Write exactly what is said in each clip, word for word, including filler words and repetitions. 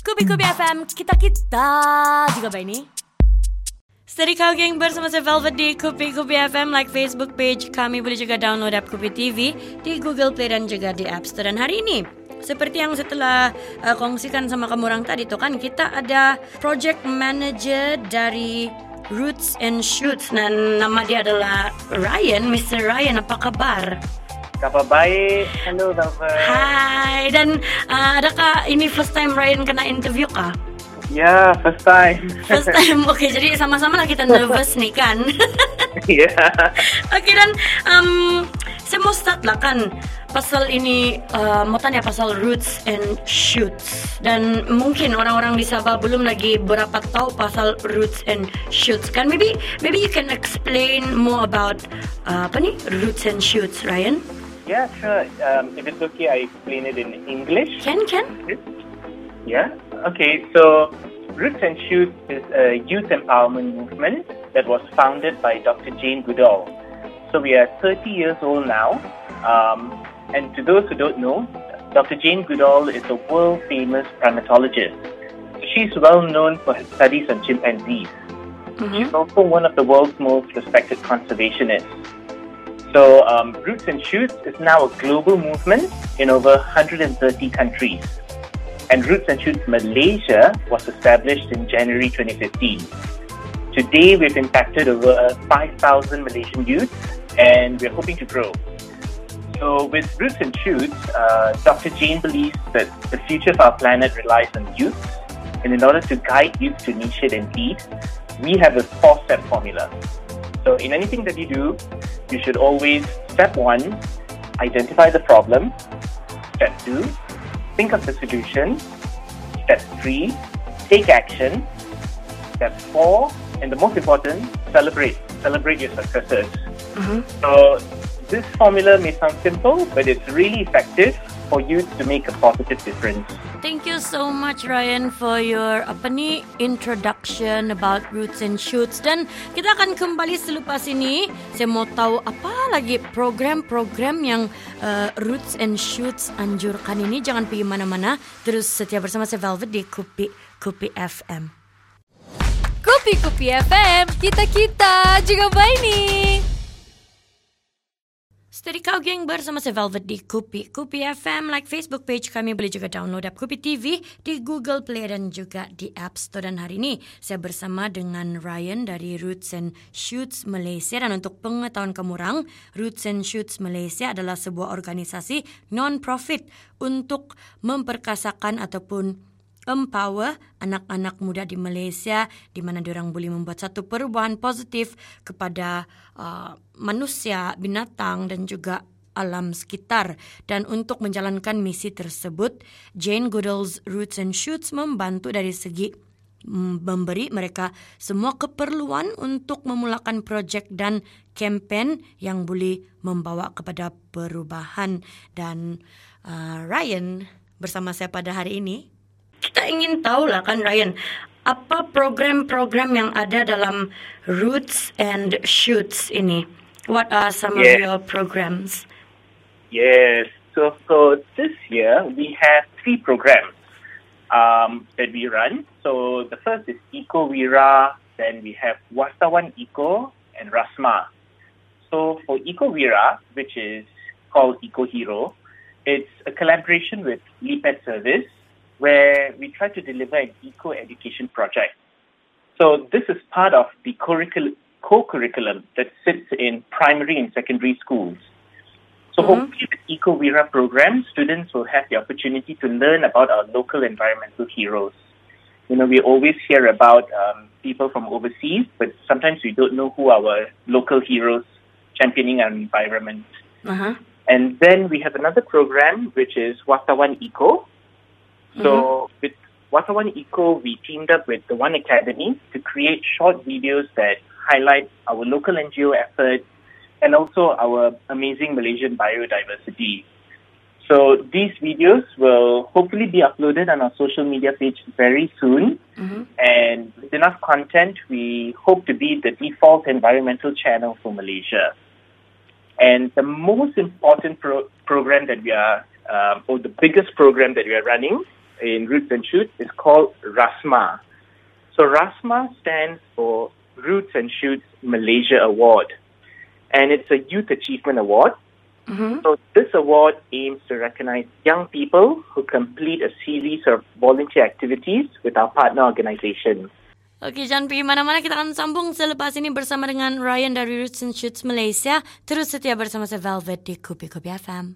Kupi-Kupi F M, kita-kita juga by ini. Steady Kau Gang bersama saya Velvet di Kupi-Kupi F M. Like Facebook page kami, boleh juga download app Kupi T V di Google Play dan juga di App Store. Dan hari ini, seperti yang setelah uh, kongsikan sama kamu orang tadi tuh kan, kita ada project manager dari Roots and Shoots dan nama dia adalah Ryan. Mister Ryan, apa kabar? Kabar baik. Hello, Velvet. Hai. Dan uh, adakah ini first time Ryan kena interview kah? Ya, yeah, first time. First time. Oke, okay, jadi sama-sama lah kita nervous nih kan. Iya. Oke, okay, dan um, saya mau start lah kan pasal ini, uh, mau tanya pasal Roots and Shoots. Dan mungkin orang-orang di Sabah belum lagi berapa tahu pasal Roots and Shoots kan. Maybe maybe you can explain more about uh, apa nih Roots and Shoots, Ryan? Yeah, sure. Um, if it's okay, I explain it in English. Can, can. Yeah. Okay. So, Roots and Shoots is a youth empowerment movement that was founded by Doctor Jane Goodall. So we are thirty years old now. Um, and to those who don't know, Doctor Jane Goodall is a world-famous primatologist. She's well known for her studies on chimpanzees. Mm-hmm. She's also one of the world's most respected conservationists. So, um, Roots and Shoots is now a global movement in over one hundred thirty countries. And Roots and Shoots Malaysia was established in January twenty fifteen. Today, we've impacted over five thousand Malaysian youth, and we're hoping to grow. So, with Roots and Shoots, uh, Doctor Jane believes that the future of our planet relies on youth. And in order to guide youth to initiate and lead, we have a four-step formula. So, in anything that you do, you should always, step one, identify the problem. Step two, think of the solution. Step three, take action. Step four, and the most important, celebrate. Celebrate your successes. Mm-hmm. So, this formula may sound simple, but it's really effective for youth to make a positive difference. Thank you so much, Ryan, for your apa ni introduction about Roots and Shoots. Dan kita akan kembali selepas ini. Saya mau tahu apa lagi program-program yang uh, Roots and Shoots anjurkan ini. Jangan pergi mana-mana. Terus setia bersama saya Velvet di Kupi Kupi F M. Kupi Kupi F M, kita-kita juga by ini. Steady Kau Gang bersama saya Velvet di Kupi Kupi F M. Like Facebook page kami, boleh juga download app Kupi T V di Google Play dan juga di App Store. Dan hari ini saya bersama dengan Ryan dari Roots and Shoots Malaysia. Dan untuk pengetahuan kamu orang, Roots and Shoots Malaysia adalah sebuah organisasi non-profit untuk memperkasakan ataupun empower anak-anak muda di Malaysia, di mana diorang boleh membuat satu perubahan positif kepada uh, manusia, binatang dan juga alam sekitar. Dan untuk menjalankan misi tersebut, Jane Goodall's Roots and Shoots membantu dari segi memberi mereka semua keperluan untuk memulakan projek dan kempen yang boleh membawa kepada perubahan. Dan uh, Ryan bersama saya pada hari ini, kita ingin tahu lah kan Ryan, apa program-program yang ada dalam Roots and Shoots ini? What are some yes. of your programs? Yes, so so this year we have three programs um, that we run. So the first is Eco Wira, then we have Wartawan Eco and Rasma. So for Eco Wira, which is called Eco Hero, it's a collaboration with Lipet Service, where we try to deliver an eco-education project. So this is part of the curricul- co-curriculum that sits in primary and secondary schools. So mm-hmm. hopefully with Eco Wira program, students will have the opportunity to learn about our local environmental heroes. You know, we always hear about um, people from overseas, but sometimes we don't know who our local heroes championing our environment. Uh-huh. And then we have another program, which is Wartawan Eco. So mm-hmm. with Wartawan Eco, we teamed up with the One Academy to create short videos that highlight our local N G O efforts and also our amazing Malaysian biodiversity. So these videos will hopefully be uploaded on our social media page very soon. Mm-hmm. And with enough content, we hope to be the default environmental channel for Malaysia. And the most important pro- program that we are, um, or the biggest program that we are running in Roots and Shoots is called RASMA. So RASMA stands for Roots and Shoots Malaysia Award. And it's a Youth Achievement Award. Mm-hmm. So this award aims to recognize young people who complete a series of volunteer activities with our partner organization. Okey, jangan pergi mana-mana. Kita akan sambung selepas ini bersama dengan Ryan dari Roots and Shoots Malaysia. Terus setia bersama saya Velvet di Kopi Kopi F M.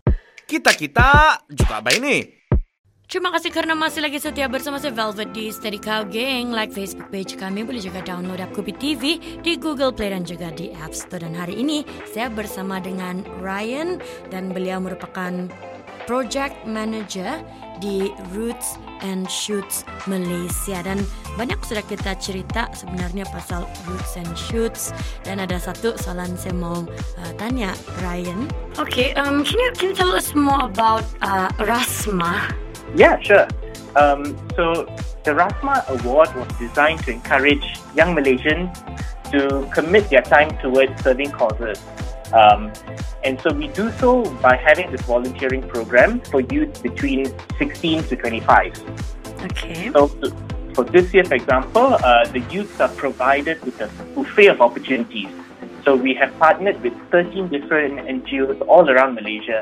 Kita-kita juga baik ni. Terima kasih karena masih lagi setia bersama saya Velvet di Steady Cow Gang. Like Facebook page kami, boleh juga download app Kopi T V di Google Play dan juga di App Store. Dan hari ini saya bersama dengan Ryan dan beliau merupakan Project Manager di Roots and Shoots Malaysia. Dan banyak sudah kita cerita sebenarnya pasal Roots and Shoots. Dan ada satu soalan saya mau uh, tanya Ryan. Okay, um, can you can you tell us more about uh, RASMA? Yeah, sure. Um, so the RASMA Award was designed to encourage young Malaysians to commit their time towards serving causes. Um, and so we do so by having this volunteering program for youth between sixteen to twenty-five. Okay. So for this year, for example, uh, the youths are provided with a buffet of opportunities. So we have partnered with thirteen different N G Os all around Malaysia.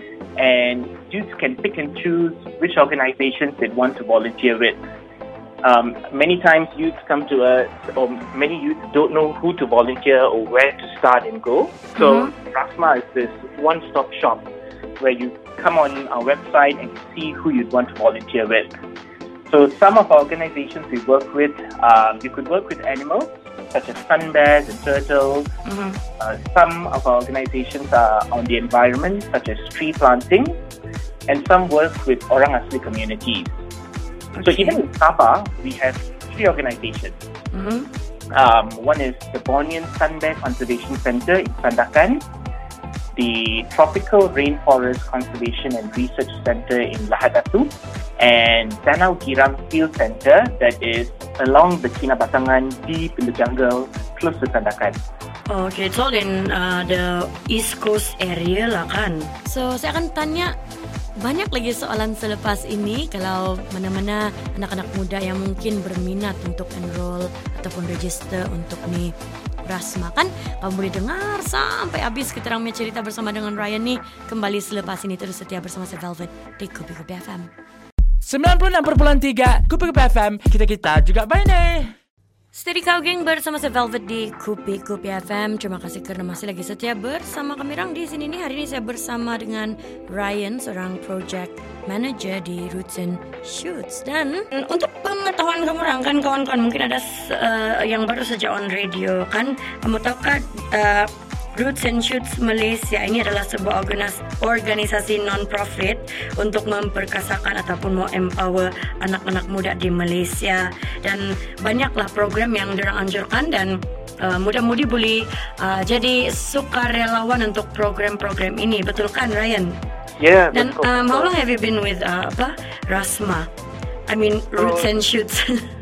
And youths can pick and choose which organizations they want to volunteer with. Um, many times youths come to us, or many youths don't know who to volunteer or where to start and go. So mm-hmm. RASMA is this one-stop shop where you come on our website and see who you'd want to volunteer with. So some of our organizations we work with, um, you could work with animals such as sun bears and turtles. Mm-hmm. Uh, some of our organizations are on the environment, such as tree planting, and some work with Orang Asli communities. Okay. So even in Sabah, we have three organizations. Mm-hmm. Um, one is the Bornean Sun Bear Conservation Centre in Sandakan, the Tropical Rainforest Conservation and Research Centre in Lahad Datu, and Danau Girang Field Centre that is along the Kinabatangan, deep in the jungle, close to Sandakan. Okay, it's all in uh, the East Coast area lah kan. So saya akan tanya banyak lagi soalan selepas ini. Kalau mana-mana anak-anak muda yang mungkin berminat untuk enroll ataupun register untuk ni RASMA kan, kamu boleh dengar sampai habis kita orang punya cerita bersama dengan Ryan ni. Kembali selepas ini, terus setia bersama saya Velvet di Kopi Kopi F M sembilan puluh enam perpuluhan tiga Kopi Kopi F M. Kita-kita juga baik ni. Steady Cow Gang bersama saya Velvet di Kopi Kopi F M. Terima kasih kerana masih lagi setia bersama kami orang di sini ni. Hari ini saya bersama dengan Ryan, seorang project manager di Roots and Shoots. Dan untuk pengetahuan kamu orang kan, kawan-kawan mungkin ada uh, yang baru saja on radio kan. Kamu tahu kan uh, Roots and Shoots Malaysia ini adalah sebuah organisasi non-profit untuk memperkasakan ataupun mau empower anak-anak muda di Malaysia. Dan banyaklah program yang diorang anjurkan dan uh, muda-mudi boleh uh, jadi sukarelawan untuk program-program ini. Betul kan Ryan? Yeah. Dan um, how long have you been with uh, apa RASMA? I mean Roots and Shoots.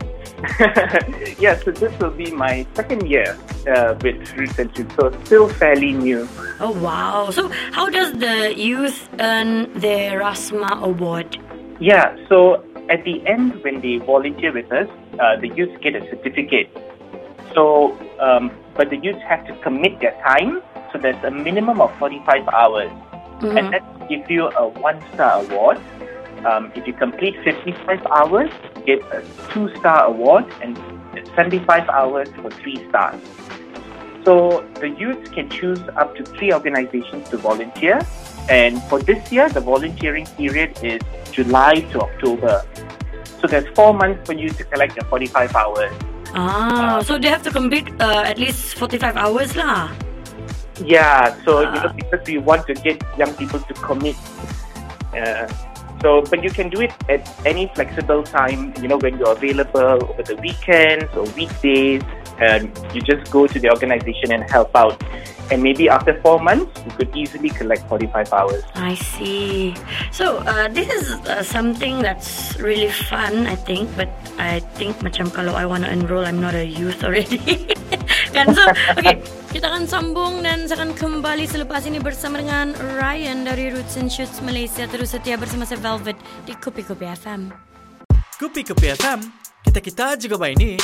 Yeah, so this will be my second year uh, with Roots and Shoots, so still fairly new. Oh wow! So how does the youth earn their RASMA award? Yeah, so at the end when they volunteer with us, uh, the youths get a certificate. So, um, but the youths have to commit their time, so there's a minimum of forty-five hours. Mm-hmm. And that gives you a one-star award. Um, if you complete fifty-five hours, you get a two-star award, and seventy-five hours for three stars. So the youths can choose up to three organizations to volunteer. And for this year, the volunteering period is July to October. So there's four months for you to collect your forty-five hours. Ah, uh, so they have to complete uh, at least forty-five hours lah. Yeah, so uh. you know, because we want to get young people to commit. Uh, So, but you can do it at any flexible time, you know, when you're available over the weekends or weekdays, and you just go to the organization and help out. And maybe after four months, you could easily collect forty-five hours. I see. So, uh, this is uh, something that's really fun, I think. But I think macam kalau I want to enroll, I'm not a youth already. kan. So, okay, kita akan sambung dan saya akan kembali selepas ini bersama dengan Ryan dari Roots and Shoots Malaysia. Terus setia bersama saya Velvet di Kopi Kopi F M. Kopi Kopi F M, kita-kita juga baik ni.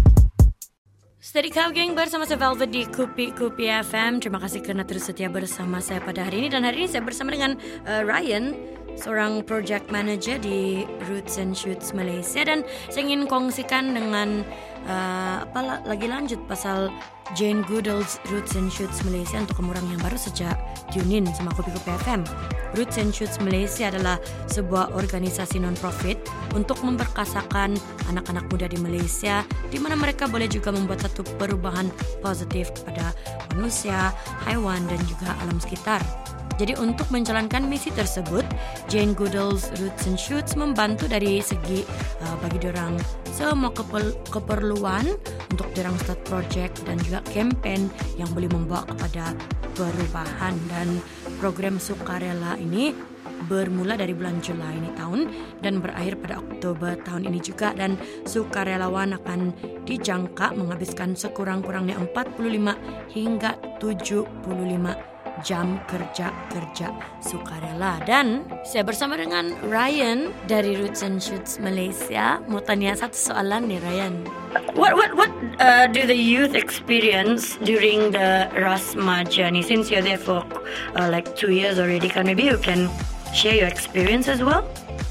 Steady Cow Gang bersama saya Velvet di Kopi Kopi F M. Terima kasih kerana terus setia bersama saya pada hari ini. Dan hari ini saya bersama dengan uh, Ryan, seorang project manager di Roots and Shoots Malaysia. Dan saya ingin kongsikan dengan uh, apa lagi lanjut pasal Jane Goodall's Roots and Shoots Malaysia untuk kamu orang yang baru sejak tune in sama Kopi Kopi F M. Roots and Shoots Malaysia adalah sebuah organisasi non-profit untuk memperkasakan anak-anak muda di Malaysia, di mana mereka boleh juga membuat satu perubahan positif kepada manusia, haiwan dan juga alam sekitar. Jadi untuk menjalankan misi tersebut, Jane Goodall's Roots and Shoots membantu dari segi uh, bagi diorang semua kepel- keperluan untuk diorang start project dan juga kempen yang boleh membawa kepada perubahan. Dan program sukarela ini bermula dari bulan Julai ini tahun dan berakhir pada Oktober tahun ini juga. Dan sukarelawan akan dijangka menghabiskan sekurang-kurangnya empat puluh lima hingga tujuh puluh lima jam kerja-kerja sukarela. Dan saya bersama dengan Ryan dari Roots and Shoots Malaysia. Mau tanya satu soalan nih Ryan. What what what uh, do the youth experience during the Rasma journey? Since you're there for uh, like two years already, can maybe you can share your experience as well?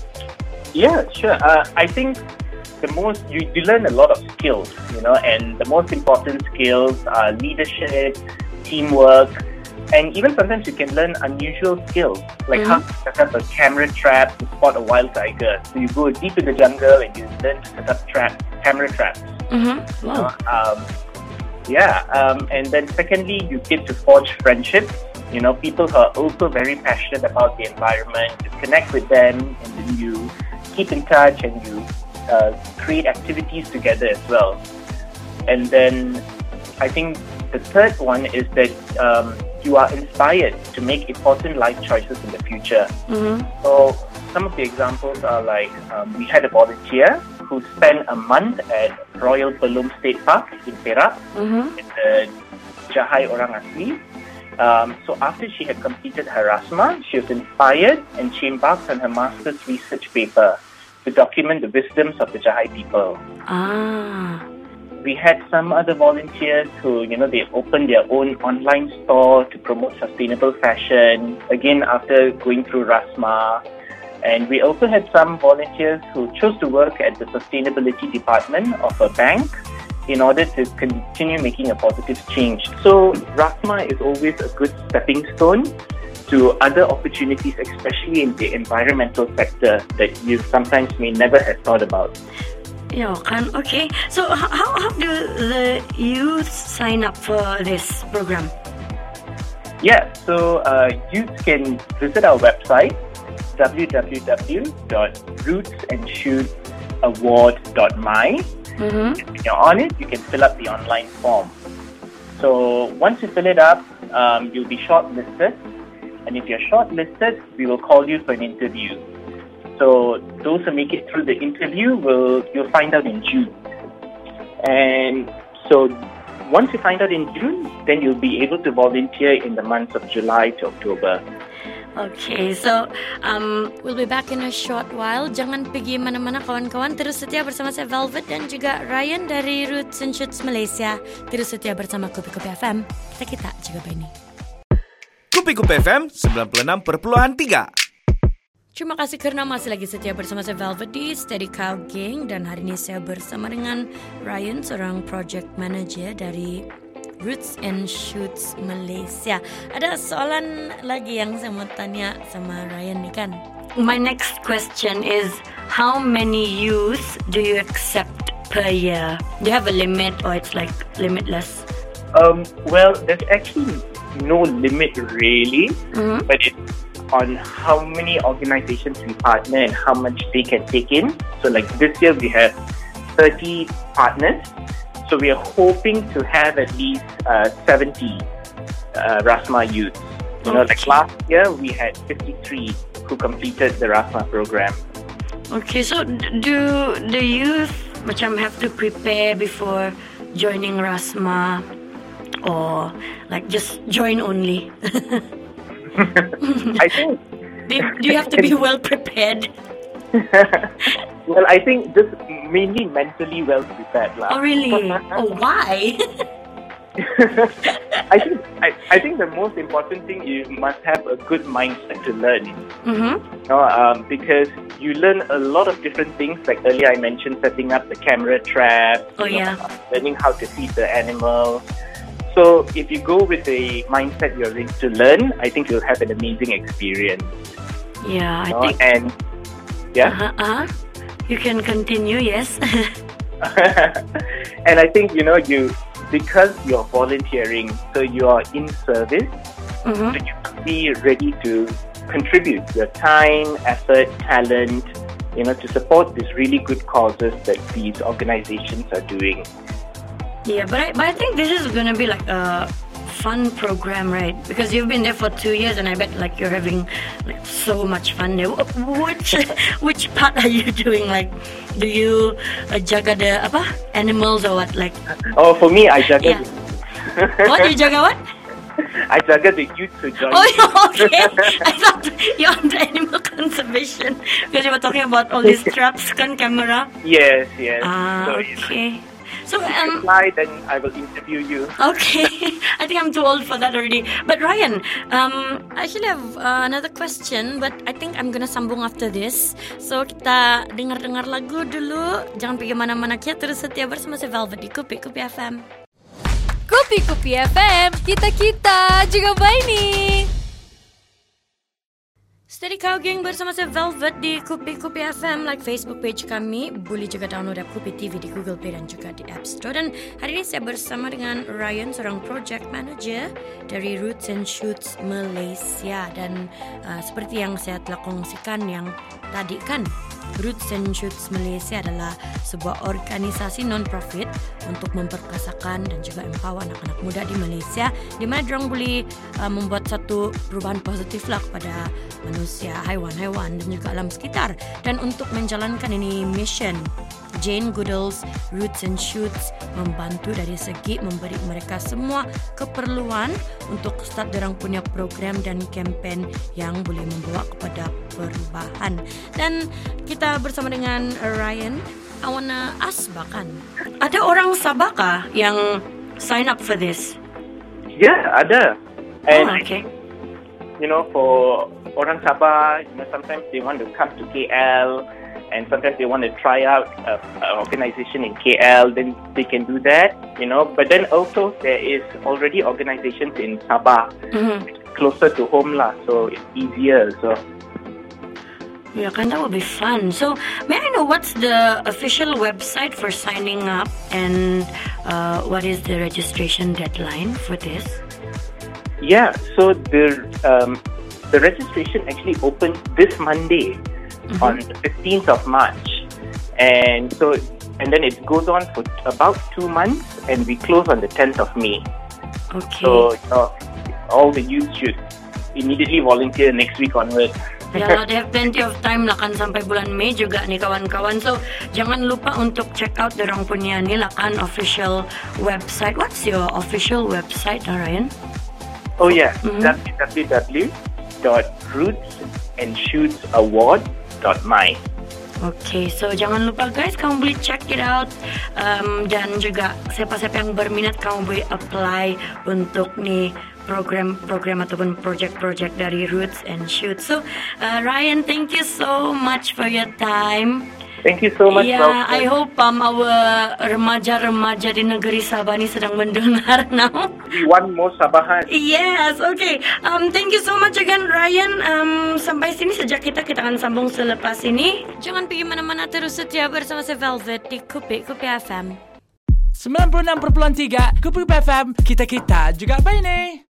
Yeah, sure. Uh, I think the most you, you learn a lot of skills, you know, and the most important skills are leadership, teamwork. And even sometimes you can learn unusual skills, like mm-hmm. how to set up a camera trap to spot a wild tiger. So you go deep in the jungle and you learn to set up trap, camera traps. Mm-hmm. Wow. You know, um, yeah, um, and then secondly, you get to forge friendships. You know, people who are also very passionate about the environment. You connect with them, and then you keep in touch, and you uh, create activities together as well. And then I think the third one is that um, you are inspired to make important life choices in the future. Mm-hmm. So some of the examples are like um, we had a volunteer who spent a month at Royal Belum State Park in Perak, mm-hmm. in the Jahai Orang Asli. Um, so after she had completed her Rasma, she was inspired and she embarked on her master's research paper to document the wisdoms of the Jahai people. Ah. We had some other volunteers who, you know, they opened their own online store to promote sustainable fashion, again after going through Rasma. And we also had some volunteers who chose to work at the sustainability department of a bank in order to continue making a positive change. So Rasma is always a good stepping stone to other opportunities, especially in the environmental sector that you sometimes may never have thought about. Yeah, kan? Okay. So how how do the youth sign up for this program? Yeah, so uh, youth can visit our website w w w dot roots and shoots award dot m y. Mm-hmm. When you're on it, you can fill up the online form. So once you fill it up, um, you'll be shortlisted, and if you're shortlisted, we will call you for an interview. So those who make it through the interview will you'll find out in June. And so once you find out in June, then you'll be able to volunteer in the months of July to October. Okay, so um, we'll be back in a short while. Jangan pergi mana-mana kawan-kawan. Terus setia bersama saya Velvet dan juga Ryan dari Roots and Shoots Malaysia. Terus setia bersama Kopi Kopi F M. Kita-kita juga begini. Kopi Kopi F M sembilan puluh enam perpuluhan tiga. Terima kasih kerana masih lagi setia bersama saya Velvet di Steady Cow Gang. Dan hari ini saya bersama dengan Ryan, seorang project manager dari Roots and Shoots Malaysia. Ada soalan lagi yang saya mau tanya sama Ryan ni kan. My next question is, how many youth do you accept per year? Do you have a limit or it's like limitless? Um, well, there's actually no limit really, Mm-hmm. but it's on how many organizations we partner and how much they can take in. So like this year we have thirty partners. So we are hoping to have at least uh, seventy uh, Rasma youths. You know, like Okay. last year we had fifty-three who completed the Rasma program. Okay, so d- do the youth macam have to prepare before joining Rasma or like just join only? I think. do, do you have to be well prepared? Well, I think just mainly mentally well prepared, lah. Oh really? Oh why? I think I, I think the most important thing, you must have a good mindset to learn. Mm-hmm. You know, um, because you learn a lot of different things. Like earlier I mentioned, setting up the camera trap. Oh you know, yeah. learning how to feed the animal. So if you go with a mindset you're ready to learn, I think you'll have an amazing experience. Yeah, I you know? think. And yeah. Uh-huh, uh-huh. You can continue. Yes. And I think, you know, you because you're volunteering, so you are in service, Mm-hmm. so you must be ready to contribute your time, effort, talent, you know, to support these really good causes that these organizations are doing. Yeah, but I, but I think this is gonna be like a fun program, right? Because you've been there for two years, and I bet like you're having like so much fun there. Wh- Which which part are you doing? Like, do you uh, jaga the apa animals or what? Like, Oh, for me, I jaga Yeah. what you jaga what? I jaga the youth to join. Oh, okay. I thought you're on the animal conservation because you were talking about all these traps, kan camera. Yes, yes. Ah, so, you know, okay. So um. apply, then I will interview you. Okay, I think I'm too old for that already. But Ryan, um, I actually have uh, another question, but I think I'm gonna sambung after this. So kita dengar-dengar lagu dulu. Jangan pergi mana-mana, kita terus setia bersama si Velvet di Kupi Kupi F M. Kupi Kupi F M, kita-kita juga Baini. Steady kau geng bersama saya Velvet di Kupi Kupi F M, like Facebook page kami. Boleh juga download app Kupi T V di Google Play dan juga di App Store. Dan hari ini saya bersama dengan Ryan, seorang project manager dari Roots and Shoots Malaysia. Dan uh, seperti yang saya telah kongsikan yang tadi kan, Roots and Shoots Malaysia adalah sebuah organisasi non-profit untuk memperkasakan dan juga empower anak-anak muda di Malaysia, di mana diorang boleh uh, membuat satu perubahan positif lah kepada manusia, haiwan-haiwan dan juga alam sekitar. Dan untuk menjalankan ini mission, Jane Goodall's Roots and Shoots membantu dari segi memberi mereka semua keperluan untuk start dorang punya program dan kempen yang boleh membawa kepada perubahan. Dan kita bersama dengan Ryan, I wanna ask bahkan, ada orang Sabah kah yang sign up for this? Yeah, ada. And Oh, okay. you know, for orang Sabah, you know, sometimes they want to come to K L, and sometimes they want to try out a, a organization in K L, then they can do that, you know. But then also there is already organizations in Sabah, Mm-hmm. closer to home lah, so it's easier. So Yeah, kan, that would be fun. So, may I know what's the official website for signing up, and uh, what is the registration deadline for this? yeah, so the um, the registration actually opens this Monday, Mm-hmm. on the fifteenth of March, and so and then it goes on for about two months, and we close on the tenth of May. Okay. So uh, all the youth should immediately volunteer next week onwards. Ya lah, they have plenty of time lah kan sampai bulan Mei juga nih kawan-kawan. So, jangan lupa untuk check out dorang punya ni lah kan official website. What's your official website, Ryan? Oh yeah, Mhm. w w w dot roots and shoots award dot my. Okay, so jangan lupa guys, kamu boleh check it out, um, dan juga siapa-siapa yang berminat kamu boleh apply untuk nih program-program ataupun project-project dari Roots and Shoots. So, uh, Ryan, thank you so much for your time. Thank you so much. Yeah, Velvet. I hope um, our remaja-remaja di negeri Sabah ni sedang mendengar now. We want more Sabahan. Yes, okay. Um, thank you so much again, Ryan. Um, sampai sini sejak kita kita akan sambung selepas ini. Jangan pergi mana-mana, terus setia bersama saya Velvet di Kupi Kupi F M. sembilan puluh enam perpuluhan tiga Kupi Kupi F M, kita-kita juga Baini.